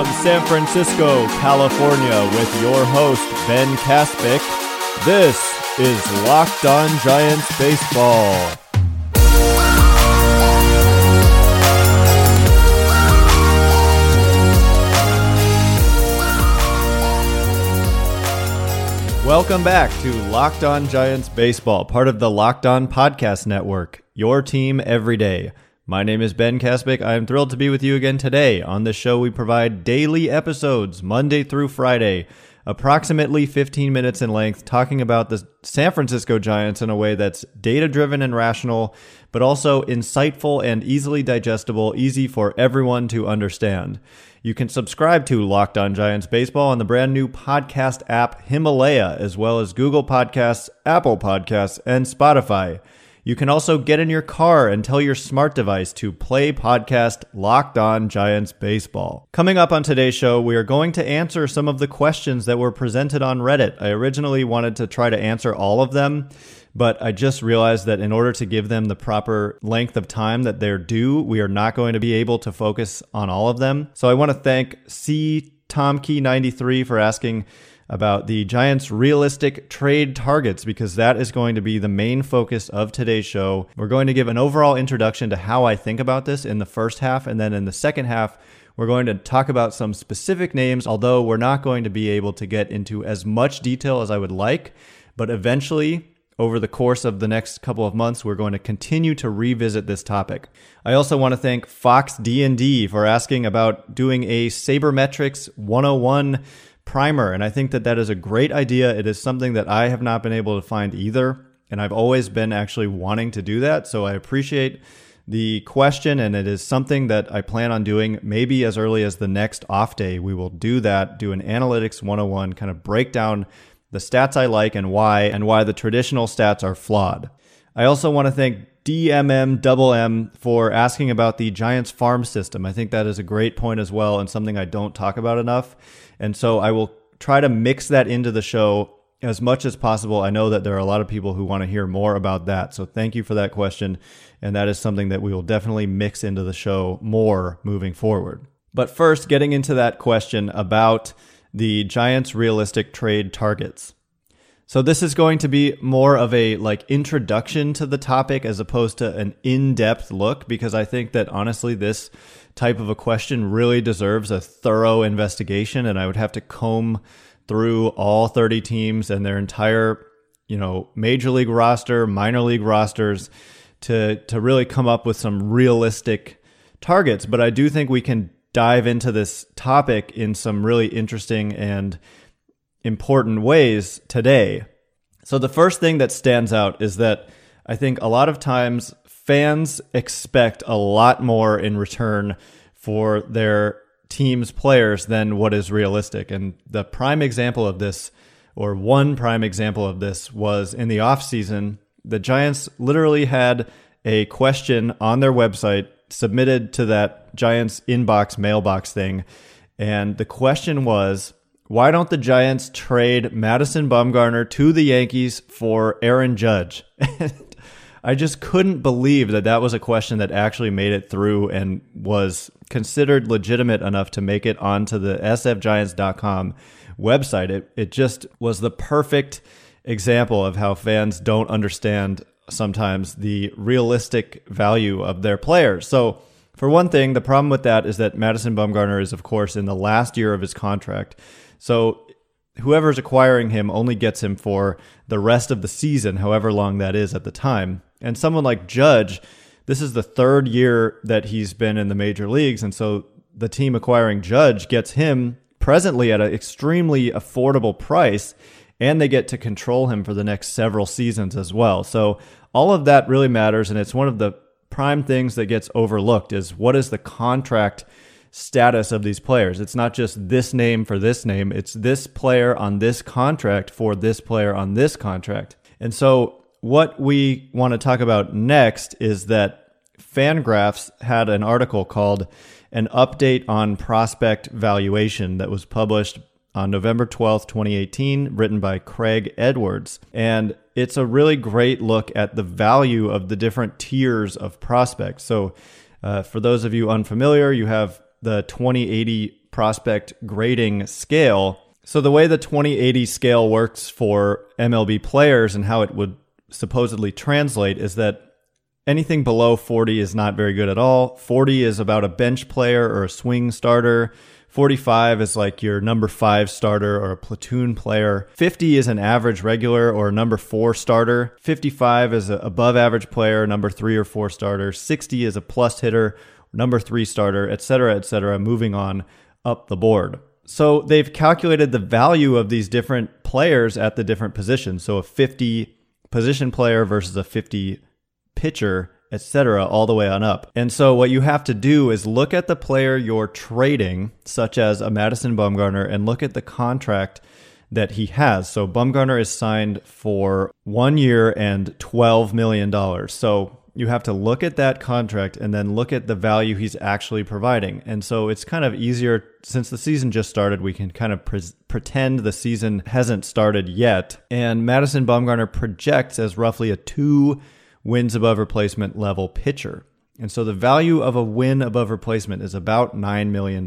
from San Francisco, California, with your host, Ben Kaspick. This is Locked On Giants Baseball. Welcome back to Locked On Giants Baseball, part of the Locked On Podcast Network, your team every day. My name is Ben Kaspick. I am thrilled to be with you again today. On this show, we provide daily episodes, Monday through Friday, approximately 15 minutes in length, talking about the San Francisco Giants in a way that's data-driven and rational, but also insightful and easily digestible, easy for everyone to understand. You can subscribe to Locked On Giants Baseball on the brand new podcast app Himalaya, as well as Google Podcasts, Apple Podcasts, and Spotify. You can also get in your car and tell your smart device to play podcast Locked On Giants Baseball. Coming up on today's show, we are going to answer some of the questions that were presented on Reddit. I originally wanted to try to answer all of them, but I just realized that in order to give them the proper length of time that they're due, we are not going to be able to focus on all of them. So I want to thank CTomkey93 for asking about the Giants' realistic trade targets, because that is going to be the main focus of today's show. We're going to give an overall introduction to how I think about this in the first half, and then in the second half, we're going to talk about some specific names, although we're not going to be able to get into as much detail as I would like, but eventually, over the course of the next couple of months, we're going to continue to revisit this topic. I also want to thank Fox D&D for asking about doing a Sabermetrics 101 primer, and I think that is a great idea. It is something that I have not been able to find either, and I've always been actually wanting to do that, so I appreciate the question, and it is something that I plan on doing maybe as early as the next off day. We will do that, do an Analytics 101, kind of break down the stats I like and why the traditional stats are flawed. I also want to thank DMM for asking about the Giants farm system. I think that is a great point as well, and something I don't talk about enough. And so I will try to mix that into the show as much as possible. I know that there are a lot of people who want to hear more about that. So thank you for that question. And that is something that we will definitely mix into the show more moving forward. But first, getting into that question about the Giants' realistic trade targets. So this is going to be more of a introduction to the topic as opposed to an in-depth look, because I think that honestly this type of a question really deserves a thorough investigation, and I would have to comb through all 30 teams and their entire, major league roster, minor league rosters to really come up with some realistic targets. But I do think we can dive into this topic in some really interesting and important ways today. So the first thing that stands out is that I think a lot of times fans expect a lot more in return for their team's players than what is realistic. And the prime example of this, or one prime example of this, was in the offseason. The Giants literally had a question on their website submitted to that Giants inbox mailbox thing. And the question was, why don't the Giants trade Madison Bumgarner to the Yankees for Aaron Judge? I just couldn't believe that was a question that actually made it through and was considered legitimate enough to make it onto the sfgiants.com website. It just was the perfect example of how fans don't understand sometimes the realistic value of their players. So for one thing, the problem with that is that Madison Bumgarner is, of course, in the last year of his contract. So whoever's acquiring him only gets him for the rest of the season, however long that is at the time. And someone like Judge, this is the third year that he's been in the major leagues. And so the team acquiring Judge gets him presently at an extremely affordable price, and they get to control him for the next several seasons as well. So all of that really matters. And it's one of the prime things that gets overlooked is what is the contract status of these players. It's not just this name for this name. It's this player on this contract for this player on this contract. And so what we want to talk about next is that Fangraphs had an article called An Update on Prospect Valuation that was published on November 12th, 2018, written by Craig Edwards. And it's a really great look at the value of the different tiers of prospects. So for those of you unfamiliar, you have the 20/80 prospect grading scale. So the way the 2080 scale works for MLB players and how it would supposedly translate is that anything below 40 is not very good at all. 40 is about a bench player or a swing starter. 45 is like your number 5 starter or a platoon player. 50 is an average regular or a number 4 starter. 55 is an above average player, number 3 or 4 starter. 60 is a plus hitter, number 3 starter, etc., moving on up the board. So they've calculated the value of these different players at the different positions. So a 50 position player versus a 50 pitcher, etc., all the way on up. And so what you have to do is look at the player you're trading, such as a Madison Bumgarner, and look at the contract that he has. So Bumgarner is signed for 1 year and $12 million. So you have to look at that contract and then look at the value he's actually providing. And so it's kind of easier, since the season just started, we can kind of pretend the season hasn't started yet. And Madison Bumgarner projects as roughly a 2 wins above replacement level pitcher. And so the value of a win above replacement is about $9 million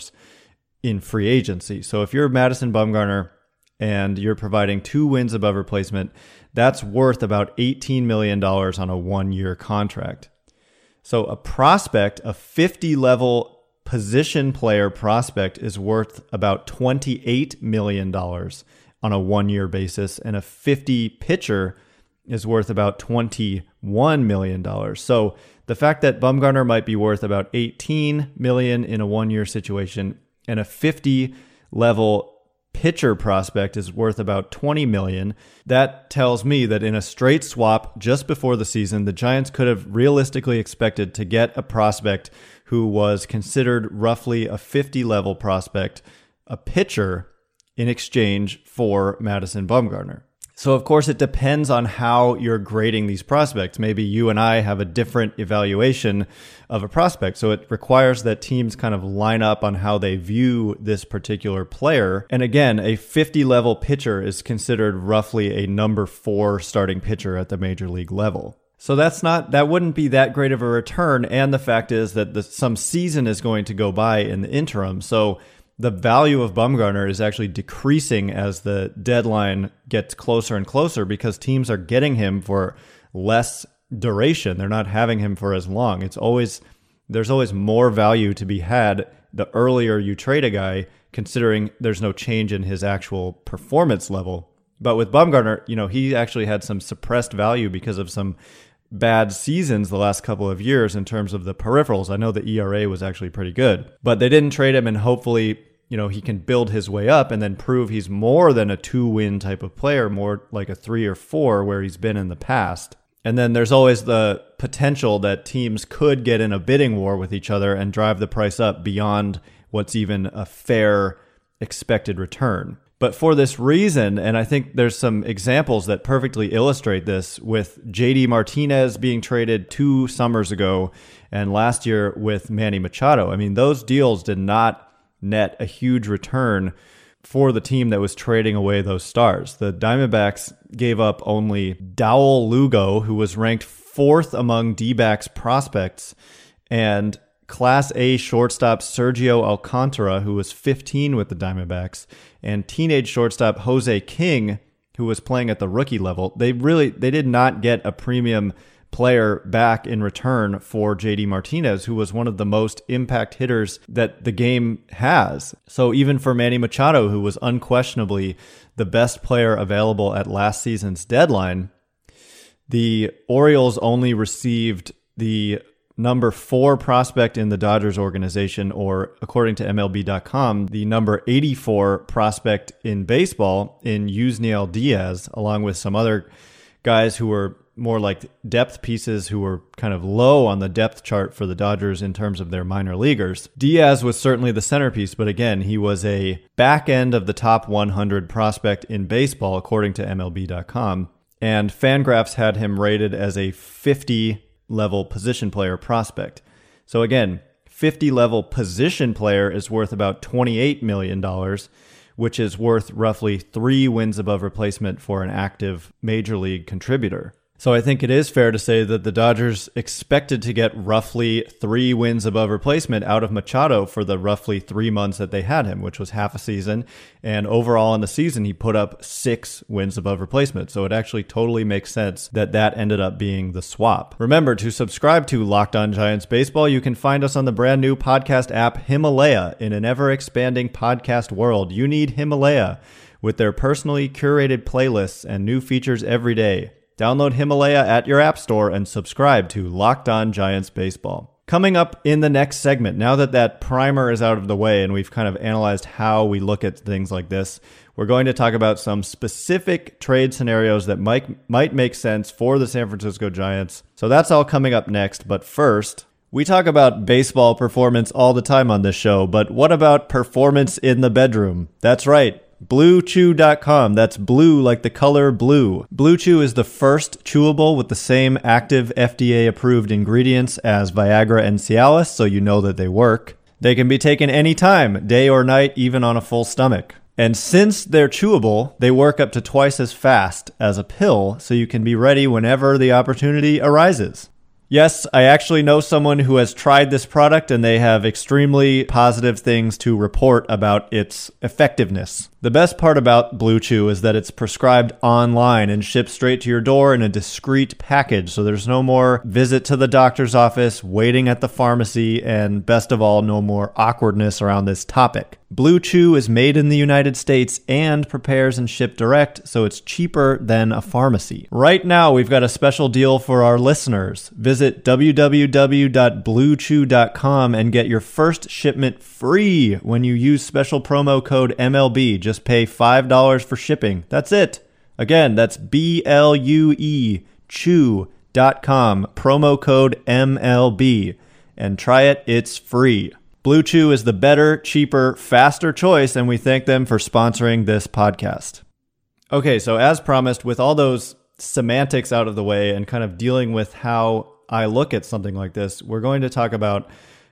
in free agency. So if you're Madison Bumgarner and you're providing 2 wins above replacement, that's worth about $18 million on a 1-year contract. So a prospect, a 50 level position player prospect, is worth about $28 million on a 1-year basis, and a 50 pitcher is worth about $21 million. So the fact that Bumgarner might be worth about $18 million in a 1-year situation and a 50 level pitcher prospect is worth about $20 million, that tells me that in a straight swap just before the season, the Giants could have realistically expected to get a prospect who was considered roughly a 50 level prospect, a pitcher, in exchange for Madison Bumgarner. So, of course, it depends on how you're grading these prospects. Maybe you and I have a different evaluation of a prospect. So it requires that teams kind of line up on how they view this particular player. And again, a 50 level pitcher is considered roughly a number 4 starting pitcher at the major league level. So that wouldn't be that great of a return. And the fact is that some season is going to go by in the interim. So the value of Bumgarner is actually decreasing as the deadline gets closer and closer because teams are getting him for less duration. They're not having him for as long. There's always more value to be had the earlier you trade a guy, considering there's no change in his actual performance level. But with Bumgarner, he actually had some suppressed value because of some bad seasons the last couple of years in terms of the peripherals. I know the ERA was actually pretty good, but they didn't trade him, and hopefully, he can build his way up and then prove he's more than a 2-win type of player, more like a 3 or 4 where he's been in the past. And then there's always the potential that teams could get in a bidding war with each other and drive the price up beyond what's even a fair expected return. But for this reason, and I think there's some examples that perfectly illustrate this, with JD Martinez being traded 2 summers ago and last year with Manny Machado. I mean, those deals did not net a huge return for the team that was trading away those stars. The Diamondbacks gave up only Dowell Lugo, who was ranked 4th among D-backs prospects, and Class A shortstop Sergio Alcantara, who was 15 with the Diamondbacks, and teenage shortstop Jose King, who was playing at the rookie level. They did not get a premium player back in return for JD Martinez, who was one of the most impact hitters that the game has. So even for Manny Machado, who was unquestionably the best player available at last season's deadline, the Orioles only received the number 4 prospect in the Dodgers organization, or according to MLB.com, the number 84 prospect in baseball in Yusniel Diaz, along with some other guys who were more like depth pieces who were kind of low on the depth chart for the Dodgers in terms of their minor leaguers. Diaz was certainly the centerpiece, but again, he was a back end of the top 100 prospect in baseball, according to MLB.com. And Fangraphs had him rated as a 50 level position player prospect. So again, 50 level position player is worth about $28 million, which is worth roughly 3 wins above replacement for an active major league contributor. So I think it is fair to say that the Dodgers expected to get roughly 3 wins above replacement out of Machado for the roughly 3 months that they had him, which was half a season. And overall in the season, he put up 6 wins above replacement. So it actually totally makes sense that that ended up being the swap. Remember to subscribe to Locked On Giants Baseball. You can find us on the brand new podcast app Himalaya. In an ever-expanding podcast world, you need Himalaya with their personally curated playlists and new features every day. Download Himalaya at your app store and subscribe to Locked On Giants Baseball. Coming up in the next segment, now that that primer is out of the way and we've kind of analyzed how we look at things like this, we're going to talk about some specific trade scenarios that might make sense for the San Francisco Giants. So that's all coming up next. But first, we talk about baseball performance all the time on this show, but what about performance in the bedroom? That's right. BlueChew.com. That's blue like the color blue. Blue Chew is the first chewable with the same active FDA-approved ingredients as Viagra and Cialis, so you know that they work. They can be taken anytime, day or night, even on a full stomach. And since they're chewable, they work up to twice as fast as a pill, so you can be ready whenever the opportunity arises. Yes, I actually know someone who has tried this product and they have extremely positive things to report about its effectiveness. The best part about Blue Chew is that it's prescribed online and shipped straight to your door in a discreet package, so there's no more visit to the doctor's office, waiting at the pharmacy, and best of all, no more awkwardness around this topic. Blue Chew is made in the United States and prepares and shipped direct, so it's cheaper than a pharmacy. Right now, we've got a special deal for our listeners. Visit www.bluechew.com and get your first shipment free when you use special promo code MLB. Just pay $5 for shipping. That's it. Again, that's BLUE Chew.com, promo code MLB. And try it, it's free. Blue Chew is the better, cheaper, faster choice, and we thank them for sponsoring this podcast. Okay, so as promised, with all those semantics out of the way and kind of dealing with how I look at something like this, we're going to talk about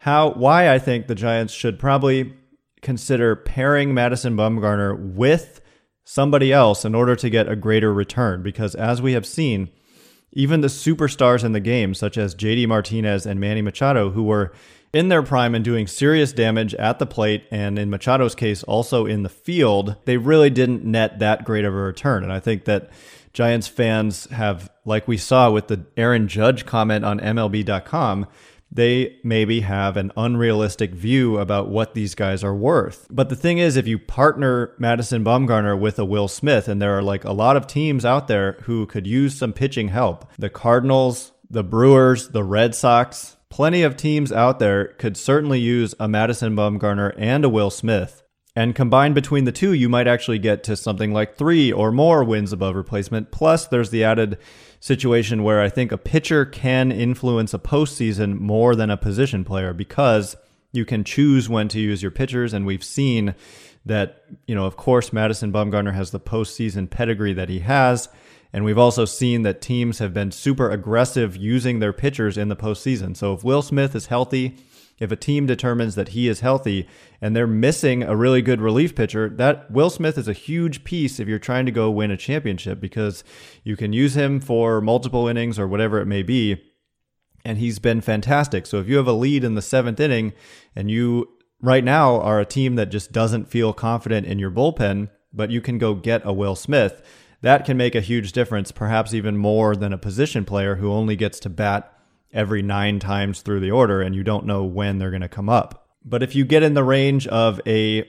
why I think the Giants should probably consider pairing Madison Bumgarner with somebody else in order to get a greater return. Because as we have seen, even the superstars in the game, such as JD Martinez and Manny Machado, who were in their prime and doing serious damage at the plate, and in Machado's case, also in the field, they really didn't net that great of a return. And I think that Giants fans have, like we saw with the Aaron Judge comment on MLB.com, they maybe have an unrealistic view about what these guys are worth. But the thing is, if you partner Madison Bumgarner with a Will Smith, and there are like a lot of teams out there who could use some pitching help, the Cardinals, the Brewers, the Red Sox, plenty of teams out there could certainly use a Madison Bumgarner and a Will Smith. And combined between the two, you might actually get to something like 3 or more wins above replacement. Plus, there's the added situation where I think a pitcher can influence a postseason more than a position player, because you can choose when to use your pitchers. And we've seen that, of course, Madison Bumgarner has the postseason pedigree that he has. And we've also seen that teams have been super aggressive using their pitchers in the postseason. So if Will Smith is healthy, if a team determines that he is healthy and they're missing a really good relief pitcher, that Will Smith is a huge piece if you're trying to go win a championship, because you can use him for multiple innings or whatever it may be. And he's been fantastic. So if you have a lead in the 7th inning and you right now are a team that just doesn't feel confident in your bullpen, but you can go get a Will Smith, that can make a huge difference, perhaps even more than a position player who only gets to bat every 9 times through the order and you don't know when they're going to come up. But if you get in the range of a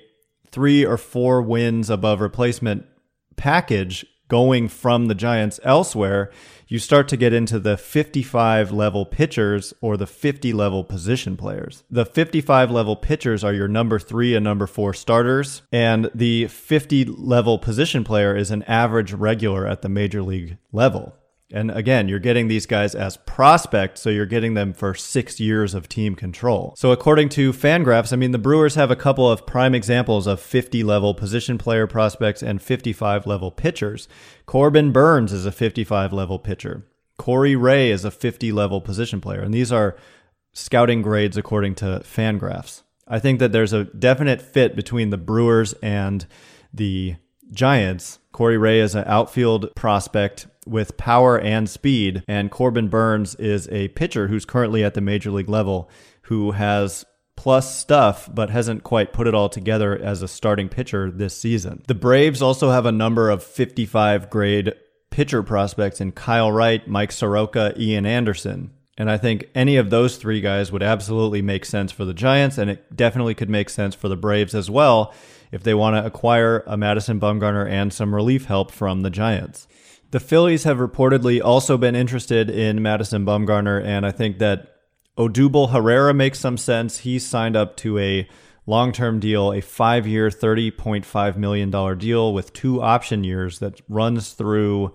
3 or 4 wins above replacement package going from the Giants elsewhere, you start to get into the 55 level pitchers or the 50 level position players. The 55 level pitchers are your number 3 and number 4 starters, and the 50 level position player is an average regular at the major league level. And again, you're getting these guys as prospects, so you're getting them for 6 years of team control. So according to Fangraphs, the Brewers have a couple of prime examples of 50-level position player prospects and 55-level pitchers. Corbin Burns is a 55-level pitcher. Corey Ray is a 50-level position player. And these are scouting grades according to Fangraphs. I think that there's a definite fit between the Brewers and the Giants, Corey Ray is an outfield prospect with power and speed, and Corbin Burnes is a pitcher who's currently at the major league level who has plus stuff but hasn't quite put it all together as a starting pitcher this season. The Braves also have a number of 55 grade pitcher prospects in Kyle Wright, Mike Soroka, Ian Anderson. And I think any of those three guys would absolutely make sense for the Giants, and it definitely could make sense for the Braves as well if they want to acquire a Madison Bumgarner and some relief help from the Giants. The Phillies have reportedly also been interested in Madison Bumgarner, and I think that Odubel Herrera makes some sense. He's signed up to a long-term deal, a 5-year, $30.5 million deal with 2 option years that runs through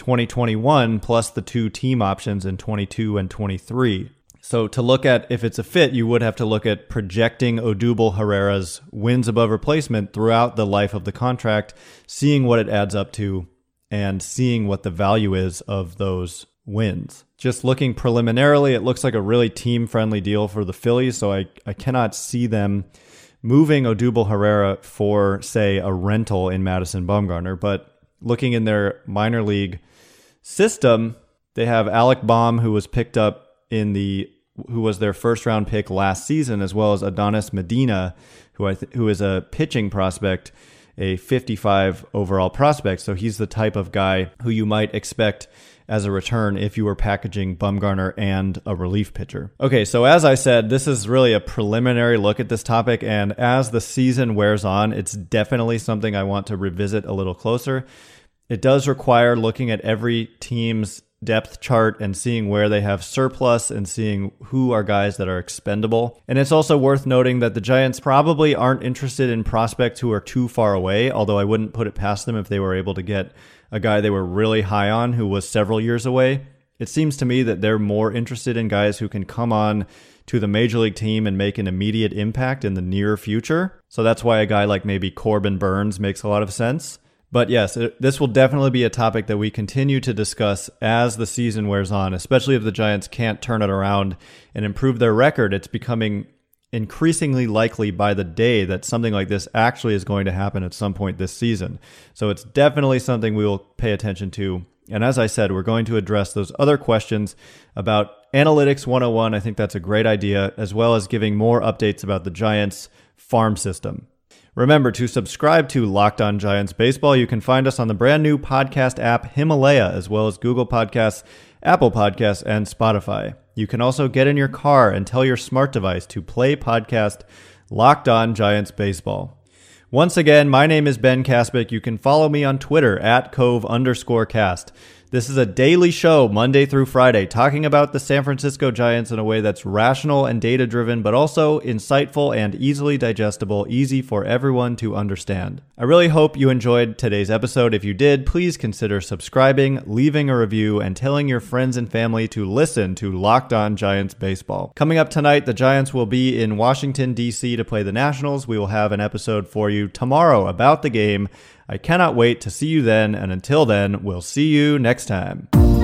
2021 plus the 2 team options in 22 and 23. So to look at if it's a fit, you would have to look at projecting Odubel Herrera's wins above replacement throughout the life of the contract, seeing what it adds up to, and seeing what the value is of those wins. Just looking preliminarily, it looks like a really team-friendly deal for the Phillies, so I cannot see them moving Odubel Herrera for, say, a rental in Madison Bumgarner. But looking in their minor league system, they have Alec Baum, who was picked up who was their first-round pick last season, as well as Adonis Medina, who is a pitching prospect, a 55 overall prospect. So he's the type of guy who you might expect as a return if you were packaging Bumgarner and a relief pitcher. Okay, so as I said, this is really a preliminary look at this topic, and as the season wears on, it's definitely something I want to revisit a little closer. It does require looking at every team's depth chart and seeing where they have surplus and seeing who are guys that are expendable. And it's also worth noting that the Giants probably aren't interested in prospects who are too far away, although I wouldn't put it past them if they were able to get a guy they were really high on who was several years away. It seems to me that they're more interested in guys who can come on to the major league team and make an immediate impact in the near future. So that's why a guy like maybe Corbin Burnes makes a lot of sense. But yes, this will definitely be a topic that we continue to discuss as the season wears on, especially if the Giants can't turn it around and improve their record. It's becoming increasingly likely by the day that something like this actually is going to happen at some point this season. So it's definitely something we will pay attention to. And as I said, we're going to address those other questions about Analytics 101. I think that's a great idea, as well as giving more updates about the Giants farm system. Remember to subscribe to Locked On Giants Baseball. You can find us on the brand new podcast app Himalaya, as well as Google Podcasts, Apple Podcasts, and Spotify. You can also get in your car and tell your smart device to play podcast Locked On Giants Baseball. Once again, my name is Ben Kaspick. You can follow me on Twitter at @Cove_cast. This is a daily show, Monday through Friday, talking about the San Francisco Giants in a way that's rational and data-driven, but also insightful and easily digestible, easy for everyone to understand. I really hope you enjoyed today's episode. If you did, please consider subscribing, leaving a review, and telling your friends and family to listen to Locked On Giants Baseball. Coming up tonight, the Giants will be in Washington, D.C. to play the Nationals. We will have an episode for you tomorrow about the game. I cannot wait to see you then, and until then, we'll see you next time.